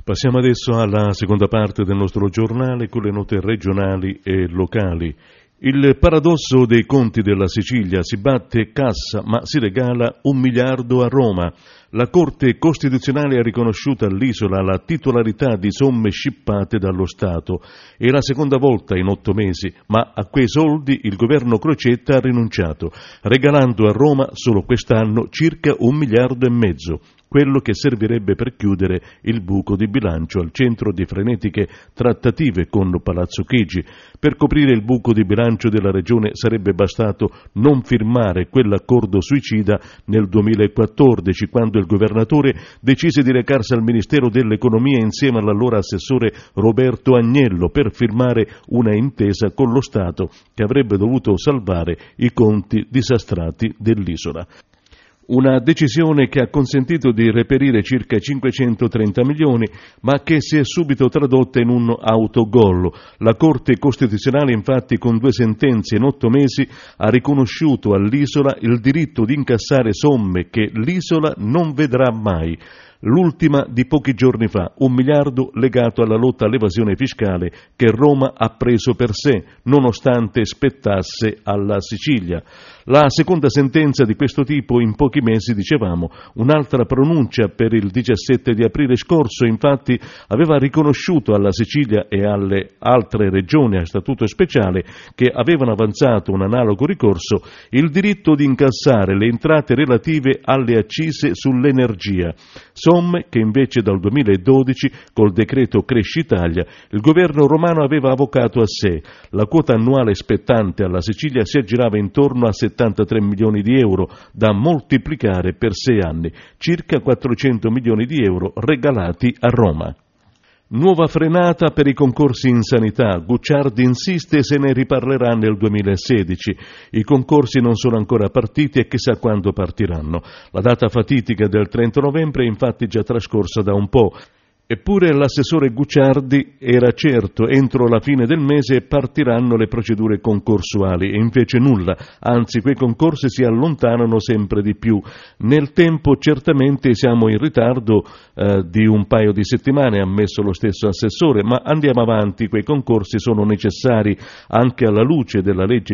Passiamo adesso alla seconda parte del nostro giornale con le note regionali e locali. Il paradosso dei conti della Sicilia: si batte cassa ma si regala 1 miliardo a Roma. La Corte Costituzionale ha riconosciuto all'isola la titolarità di somme scippate dallo Stato. È la seconda volta in 8 mesi, ma a quei soldi il governo Crocetta ha rinunciato, regalando a Roma solo quest'anno circa 1,5 miliardi, quello che servirebbe per chiudere il buco di bilancio al centro di frenetiche trattative con Palazzo Chigi. Per coprire il buco di bilancio della Regione sarebbe bastato non firmare quell'accordo suicida nel 2014, quando il governatore decise di recarsi al Ministero dell'Economia insieme all'allora assessore Roberto Agnello per firmare una intesa con lo Stato che avrebbe dovuto salvare i conti disastrati dell'isola. Una decisione che ha consentito di reperire circa 530 milioni, ma che si è subito tradotta in un autogol. La Corte Costituzionale, infatti, con 2 sentenze in 8 mesi, ha riconosciuto all'isola il diritto di incassare somme che l'isola non vedrà mai. L'ultima di pochi giorni fa, 1 miliardo legato alla lotta all'evasione fiscale che Roma ha preso per sé, nonostante spettasse alla Sicilia. La seconda sentenza di questo tipo in pochi mesi, dicevamo. Un'altra pronuncia per il 17 di aprile scorso, infatti, aveva riconosciuto alla Sicilia e alle altre regioni a statuto speciale che avevano avanzato un analogo ricorso il diritto di incassare le entrate relative alle accise sull'energia. Somme che invece dal 2012, col decreto Cresci Italia, il governo romano aveva avocato a sé. La quota annuale spettante alla Sicilia si aggirava intorno a 73 milioni di euro, da moltiplicare per 6 anni, circa 400 milioni di euro regalati a Roma. Nuova frenata per i concorsi in sanità. Gucciardi insiste e se ne riparlerà nel 2016. I concorsi non sono ancora partiti e chissà quando partiranno. La data fatidica del 30 novembre è infatti già trascorsa da un po'. Eppure l'assessore Gucciardi era certo, entro la fine del mese partiranno le procedure concorsuali, e invece nulla, anzi quei concorsi si allontanano sempre di più. Nel tempo certamente siamo in ritardo di un paio di settimane, ha ammesso lo stesso assessore, ma andiamo avanti, quei concorsi sono necessari anche alla luce della legge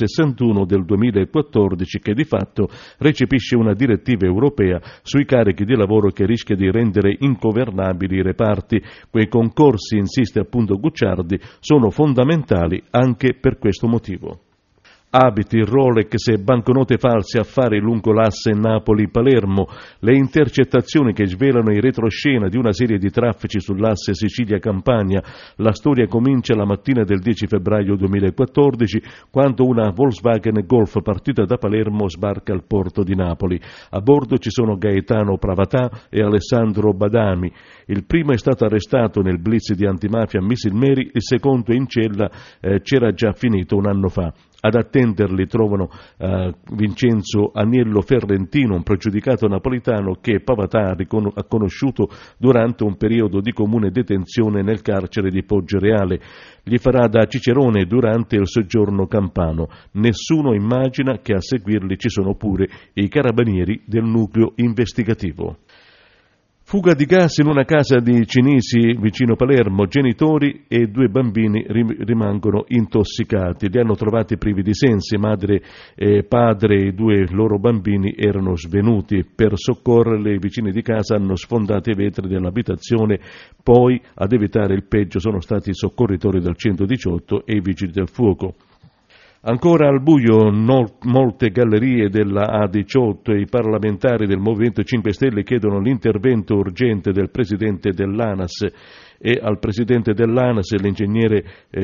161 del 2014 che di fatto recepisce una direttiva europea sui carichi di lavoro che rischia di rendere ingovernabili reparti. Quei concorsi, insiste appunto Gucciardi, sono fondamentali anche per questo motivo. Abiti, Rolex e banconote false, affari lungo l'asse Napoli-Palermo, le intercettazioni che svelano in retroscena di una serie di traffici sull'asse Sicilia-Campania. La storia comincia la mattina del 10 febbraio 2014, quando una Volkswagen Golf partita da Palermo sbarca al porto di Napoli. A bordo ci sono Gaetano Pravatà e Alessandro Badami. Il primo è stato arrestato nel blitz di antimafia a Misilmeri, il secondo è in cella, c'era già finito un anno fa. Ad attenderli trovano Vincenzo Aniello Ferrentino, un pregiudicato napolitano che Pavatà ha conosciuto durante un periodo di comune detenzione nel carcere di Poggioreale. Gli farà da cicerone durante il soggiorno campano. Nessuno immagina che a seguirli ci sono pure i carabinieri del nucleo investigativo. Fuga di gas in una casa di Cinisi vicino Palermo, genitori e 2 bambini rimangono intossicati, li hanno trovati privi di sensi, madre e padre e i 2 loro bambini erano svenuti. Per soccorrerli i vicini di casa hanno sfondato i vetri dell'abitazione, poi ad evitare il peggio sono stati i soccorritori del 118 e i vigili del fuoco. Ancora al buio molte gallerie della A18 e i parlamentari del Movimento 5 Stelle chiedono l'intervento urgente del presidente dell'ANAS e al presidente dell'ANAS, l'ingegnere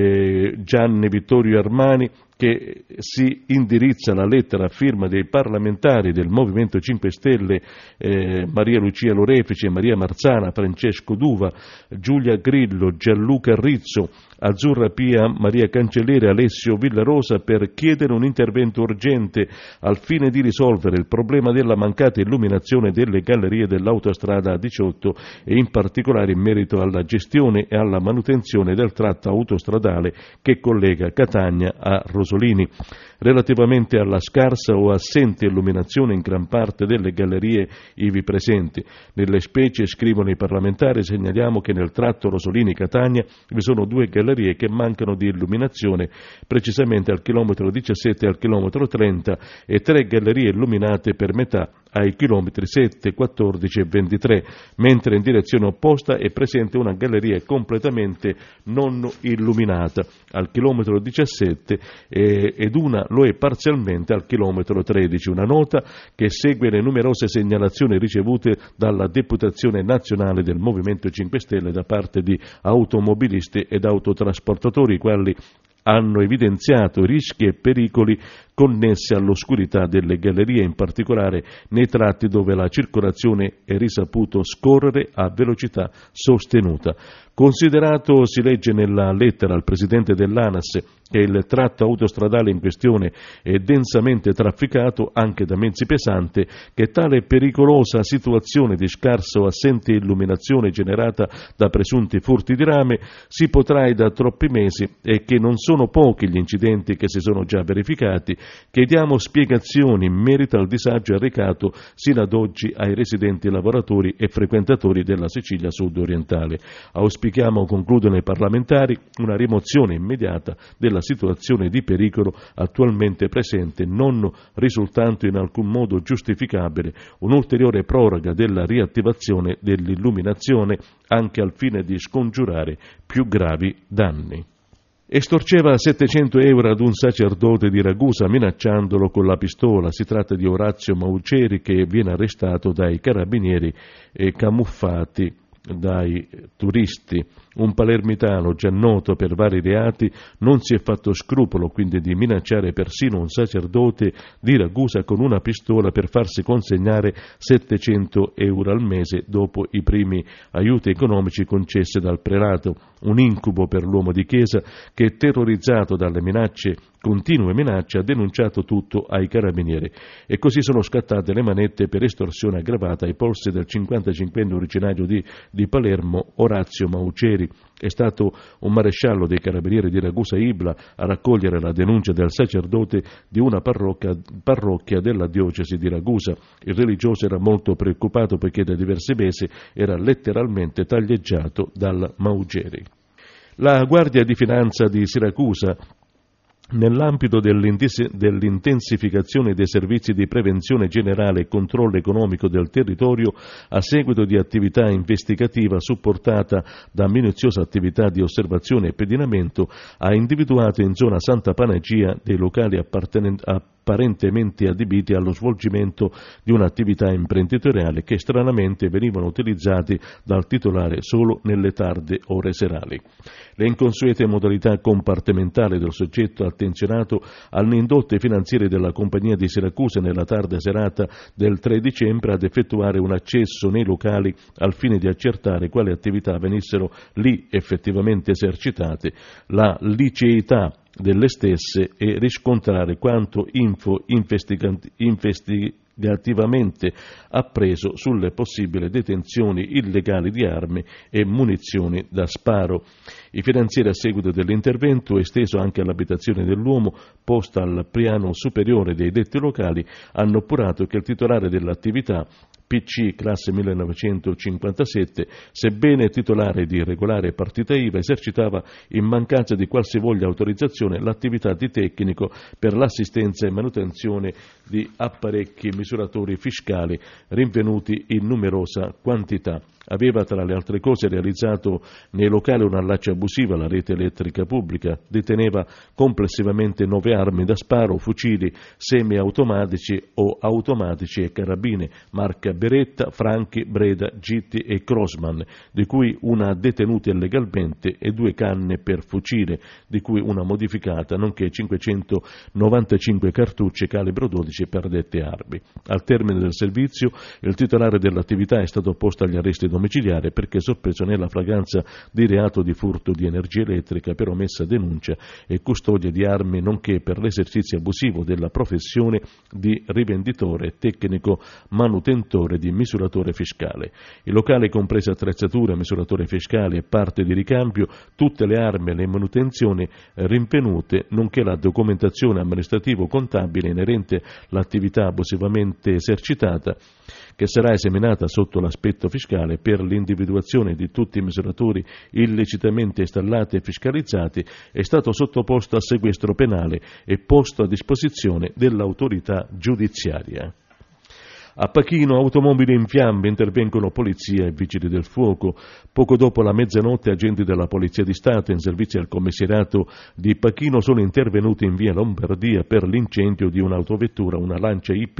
Gianni Vittorio Armani, che si indirizza la lettera a firma dei parlamentari del Movimento 5 Stelle Maria Lucia Lorefice, Maria Marzana, Francesco Duva, Giulia Grillo, Gianluca Rizzo, Azzurra Pia, Maria Cancelliere, Alessio Villarosa, per chiedere un intervento urgente al fine di risolvere il problema della mancata illuminazione delle gallerie dell'autostrada A18 e in particolare in merito alla gestione e alla manutenzione del tratto autostradale che collega Catania a Rosona. Pasolini relativamente alla scarsa o assente illuminazione in gran parte delle gallerie ivi presenti. Nelle specie, scrivono i parlamentari, segnaliamo che nel tratto Rosolini-Catania vi sono 2 gallerie che mancano di illuminazione, precisamente al chilometro 17 e al chilometro 30, e 3 gallerie illuminate per metà ai chilometri 7, 14 e 23, mentre in direzione opposta è presente una galleria completamente non illuminata al chilometro 17 ed una lo è parzialmente al chilometro 13. Una nota che segue le numerose segnalazioni ricevute dalla Deputazione Nazionale del Movimento 5 Stelle da parte di automobilisti ed autotrasportatori, i quali hanno evidenziato rischi e pericoli connessi all'oscurità delle gallerie, in particolare nei tratti dove la circolazione è risaputo scorrere a velocità sostenuta. Considerato, si legge nella lettera al presidente dell'ANAS, che il tratto autostradale in questione è densamente trafficato anche da mezzi pesanti, che tale pericolosa situazione di scarsa o assente illuminazione generata da presunti furti di rame si protrae da troppi mesi e che non sono pochi gli incidenti che si sono già verificati. Chiediamo spiegazioni in merito al disagio arrecato sino ad oggi ai residenti lavoratori e frequentatori della Sicilia sud-orientale. Auspichiamo, concludono i parlamentari, una rimozione immediata della situazione di pericolo attualmente presente, non risultando in alcun modo giustificabile un'ulteriore proroga della riattivazione dell'illuminazione, anche al fine di scongiurare più gravi danni. Estorceva 700 euro ad un sacerdote di Ragusa minacciandolo con la pistola. Si tratta di Orazio Mauceri, che viene arrestato dai carabinieri e camuffati dai turisti. Un palermitano già noto per vari reati non si è fatto scrupolo quindi di minacciare persino un sacerdote di Ragusa con una pistola per farsi consegnare 700 euro al mese dopo i primi aiuti economici concessi dal prelato. Un incubo per l'uomo di chiesa che, terrorizzato dalle continue minacce, ha denunciato tutto ai carabinieri, e così sono scattate le manette per estorsione aggravata ai polsi del 55enne originario di Palermo, Orazio Mauceri. È stato un maresciallo dei carabinieri di Ragusa Ibla a raccogliere la denuncia del sacerdote di una parrocchia della diocesi di Ragusa. Il religioso era molto preoccupato poiché da diversi mesi era letteralmente taglieggiato dal Mauceri. La Guardia di Finanza di Siracusa, nell'ambito dell'intensificazione dei servizi di prevenzione generale e controllo economico del territorio, a seguito di attività investigativa supportata da minuziosa attività di osservazione e pedinamento, ha individuato in zona Santa Panagia dei locali apparentemente adibiti allo svolgimento di un'attività imprenditoriale che stranamente venivano utilizzati dal titolare solo nelle tarde ore serali. Le inconsuete modalità compartimentali del soggetto attenzionato hanno indotto i finanzieri della compagnia di Siracusa nella tarda serata del 3 dicembre ad effettuare un accesso nei locali al fine di accertare quali attività venissero lì effettivamente esercitate, la liceità delle stesse e riscontrare quanto investigativamente appreso sulle possibili detenzioni illegali di armi e munizioni da sparo. I finanzieri, a seguito dell'intervento esteso anche all'abitazione dell'uomo posta al piano superiore dei detti locali, hanno appurato che il titolare dell'attività, PC classe 1957, sebbene titolare di regolare partita IVA, esercitava in mancanza di qualsivoglia autorizzazione l'attività di tecnico per l'assistenza e manutenzione di apparecchi misuratori fiscali rinvenuti in numerosa quantità. Aveva, tra le altre cose, realizzato nei locali un allaccio abusivo alla rete elettrica pubblica, deteneva complessivamente 9 armi da sparo, fucili semiautomatici o automatici e carabine marca Beretta, Franchi, Breda, Gitti e Crossman, di cui una detenuta illegalmente, e 2 canne per fucile, di cui una modificata, nonché 595 cartucce calibro 12 per dette armi. Al termine del servizio, il titolare dell'attività è stato posto agli arresti domiciliare perché sorpreso nella flagranza di reato di furto di energia elettrica per omessa denuncia e custodia di armi, nonché per l'esercizio abusivo della professione di rivenditore tecnico manutentore di misuratore fiscale. I locali, comprese attrezzature, misuratore fiscale e parte di ricambio, tutte le armi e le manutenzioni rinvenute, nonché la documentazione amministrativo-contabile inerente all'attività abusivamente esercitata, che sarà esaminata sotto l'aspetto fiscale per l'individuazione di tutti i misuratori illecitamente installati e fiscalizzati, è stato sottoposto a sequestro penale e posto a disposizione dell'autorità giudiziaria. A Pachino automobili in fiamme, intervengono polizia e vigili del fuoco. Poco dopo la mezzanotte agenti della Polizia di Stato in servizio al commissariato di Pachino sono intervenuti in via Lombardia per l'incendio di un'autovettura, una Lancia Y.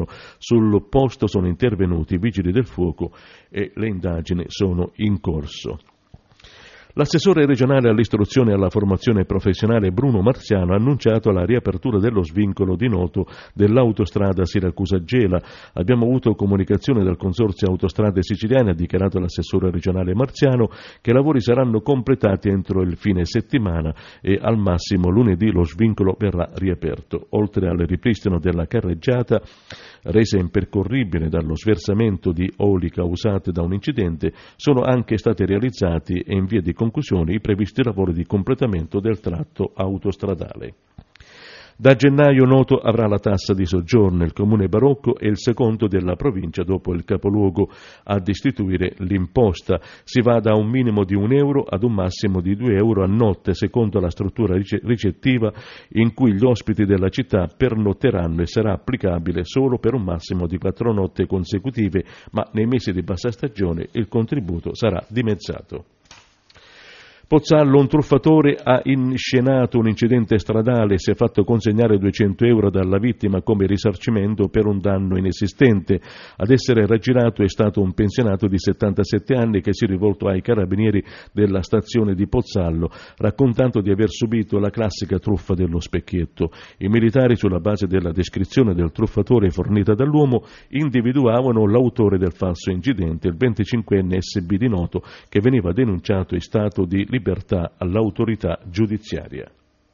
Sul posto sono intervenuti i vigili del fuoco e le indagini sono in corso. L'assessore regionale all'istruzione e alla formazione professionale Bruno Marziano ha annunciato la riapertura dello svincolo di Noto dell'autostrada Siracusa-Gela. Abbiamo avuto comunicazione dal Consorzio Autostrade Siciliane, ha dichiarato l'assessore regionale Marziano, che i lavori saranno completati entro il fine settimana e al massimo lunedì lo svincolo verrà riaperto. Oltre al ripristino della carreggiata, resa impercorribile dallo sversamento di oli causate da un incidente, sono anche stati realizzati e in via di conclusione i previsti lavori di completamento del tratto autostradale. Da gennaio Noto avrà la tassa di soggiorno. Il comune barocco è il secondo della provincia dopo il capoluogo ad istituire l'imposta. Si va da un minimo di €1 ad un massimo di €2 a notte, secondo la struttura ricettiva in cui gli ospiti della città pernotteranno, e sarà applicabile solo per un massimo di 4 notti consecutive, ma nei mesi di bassa stagione il contributo sarà dimezzato. Pozzallo, un truffatore ha inscenato un incidente stradale e si è fatto consegnare €200 dalla vittima come risarcimento per un danno inesistente. Ad essere raggirato è stato un pensionato di 77 anni che si è rivolto ai carabinieri della stazione di Pozzallo, raccontando di aver subito la classica truffa dello specchietto. I militari, sulla base della descrizione del truffatore fornita dall'uomo, individuavano l'autore del falso incidente, il 25enne SB di Noto, che veniva denunciato in stato di libertà all'autorità giudiziaria.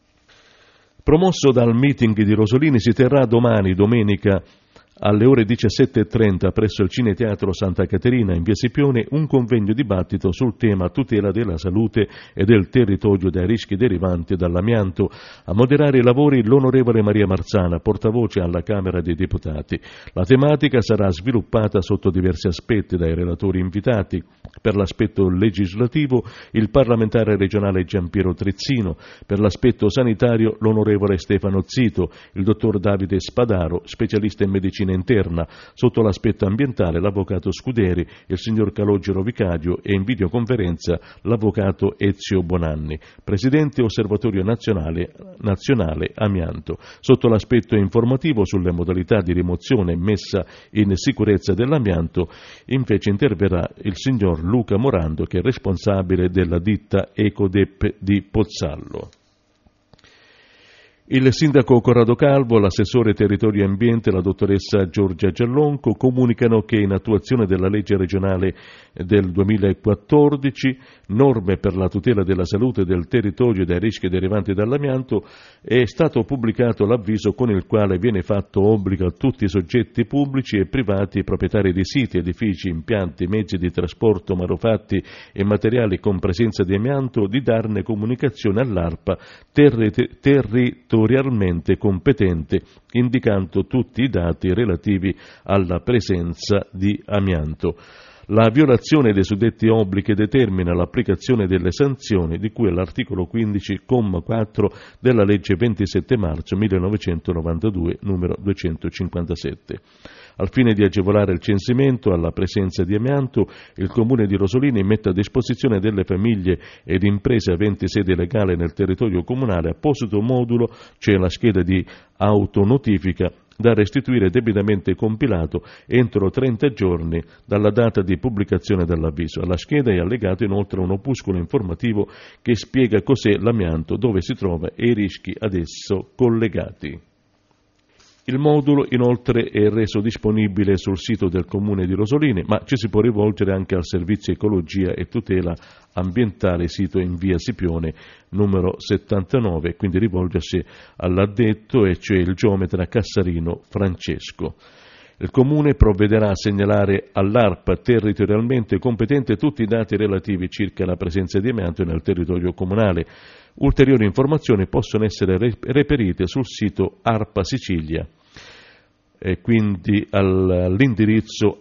Promosso dal meeting di Rosolini, si terrà domani, domenica, alle ore 17:30 presso il Cineteatro Santa Caterina in via Scipione un convegno dibattito sul tema tutela della salute e del territorio dai rischi derivanti dall'amianto. A moderare i lavori l'onorevole Maria Marzana, portavoce alla Camera dei Deputati. La tematica sarà sviluppata sotto diversi aspetti dai relatori invitati. Per l'aspetto legislativo il parlamentare regionale Giampiero Trezzino, per l'aspetto sanitario l'onorevole Stefano Zito, il dottor Davide Spadaro, specialista in medicina interna, sotto l'aspetto ambientale l'avvocato Scuderi, il signor Calogero Vicario e in videoconferenza l'avvocato Ezio Bonanni, presidente Osservatorio Nazionale Amianto. Sotto l'aspetto informativo sulle modalità di rimozione e messa in sicurezza dell'amianto invece interverrà il signor Luca Morando, che è responsabile della ditta Ecodep di Pozzallo. Il sindaco Corrado Calvo, l'assessore territorio e ambiente, la dottoressa Giorgia Giallonco comunicano che in attuazione della legge regionale del 2014, norme per la tutela della salute del territorio e dai rischi derivanti dall'amianto, è stato pubblicato l'avviso con il quale viene fatto obbligo a tutti i soggetti pubblici e privati proprietari di siti, edifici, impianti, mezzi di trasporto, manufatti e materiali con presenza di amianto di darne comunicazione all'ARPA territorialmente competente, indicando tutti i dati relativi alla presenza di amianto. La violazione dei suddetti obblighi determina l'applicazione delle sanzioni di cui all'articolo 15, comma 4 della legge 27 marzo 1992, numero 257. Al fine di agevolare il censimento alla presenza di amianto, il Comune di Rosolini mette a disposizione delle famiglie ed imprese aventi sede legale nel territorio comunale apposito modulo, cioè la scheda di autonotifica, da restituire debitamente compilato entro 30 giorni dalla data di pubblicazione dell'avviso. Alla scheda è allegato inoltre un opuscolo informativo che spiega cos'è l'amianto, dove si trova e i rischi ad esso collegati. Il modulo inoltre è reso disponibile sul sito del Comune di Rosolini, ma ci si può rivolgere anche al Servizio Ecologia e Tutela Ambientale, sito in via Scipione numero 79, quindi rivolgersi all'addetto, e cioè il geometra Cassarino Francesco. Il Comune provvederà a segnalare all'ARPA territorialmente competente tutti i dati relativi circa la presenza di amianto nel territorio comunale. Ulteriori informazioni possono essere reperite sul sito ARPA Sicilia, e quindi all'indirizzo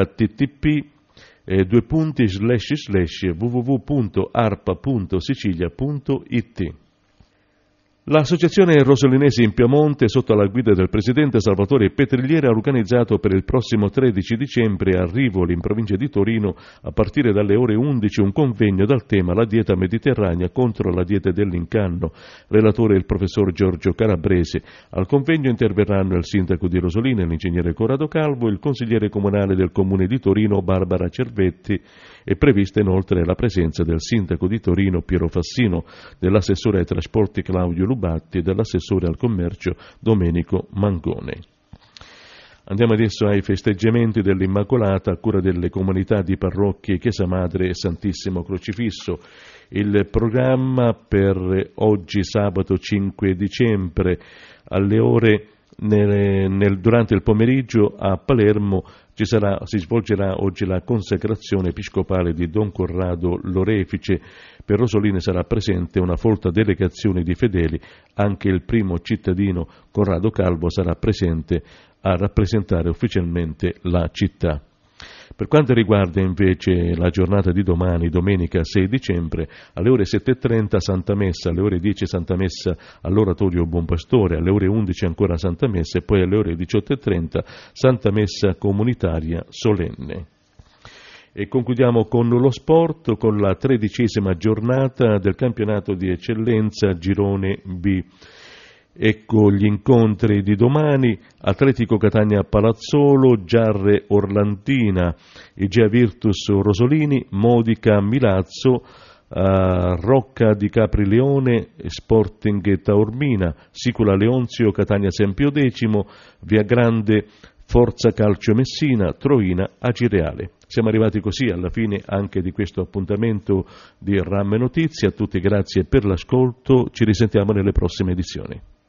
http://www.arpa.sicilia.it. L'associazione rosolinese in Piemonte, sotto la guida del presidente Salvatore Petrigliere, ha organizzato per il prossimo 13 dicembre a Rivoli, in provincia di Torino, a partire dalle ore 11, un convegno dal tema La dieta mediterranea contro la dieta dell'incanno. Relatore il professor Giorgio Calabrese. Al convegno interverranno il sindaco di Rosolina, l'ingegnere Corrado Calvo, il consigliere comunale del comune di Torino Barbara Cervetti. È prevista inoltre la presenza del sindaco di Torino Piero Fassino, dell'assessore ai trasporti Claudio Lubatti e dell'assessore al commercio Domenico Mangone. Andiamo adesso ai festeggiamenti dell'Immacolata a cura delle comunità di parrocchie Chiesa Madre e Santissimo Crocifisso. Il programma per oggi sabato 5 dicembre alle ore durante il pomeriggio a Palermo si svolgerà oggi la consacrazione episcopale di Don Corrado Lorefice. Per Rosolini sarà presente una folta delegazione di fedeli, anche il primo cittadino Corrado Calvo sarà presente a rappresentare ufficialmente la città. Per quanto riguarda invece la giornata di domani, domenica 6 dicembre, alle ore 7:30 Santa Messa, alle ore 10 Santa Messa all'Oratorio Buon Pastore, alle ore 11 ancora Santa Messa e poi alle ore 18:30 Santa Messa comunitaria solenne. E concludiamo con lo sport, con la 13ª giornata del campionato di eccellenza Girone B. Ecco gli incontri di domani: Atletico Catania Palazzolo, Giarre Orlantina, Igea Virtus Rosolini, Modica Milazzo, Rocca di Caprileone, Sporting Taormina, Sicula Leonzio Catania Sempio X, Via Grande Forza Calcio Messina, Troina Acireale. Siamo arrivati così alla fine anche di questo appuntamento di RAM Notizie. A tutti grazie per l'ascolto, ci risentiamo nelle prossime edizioni.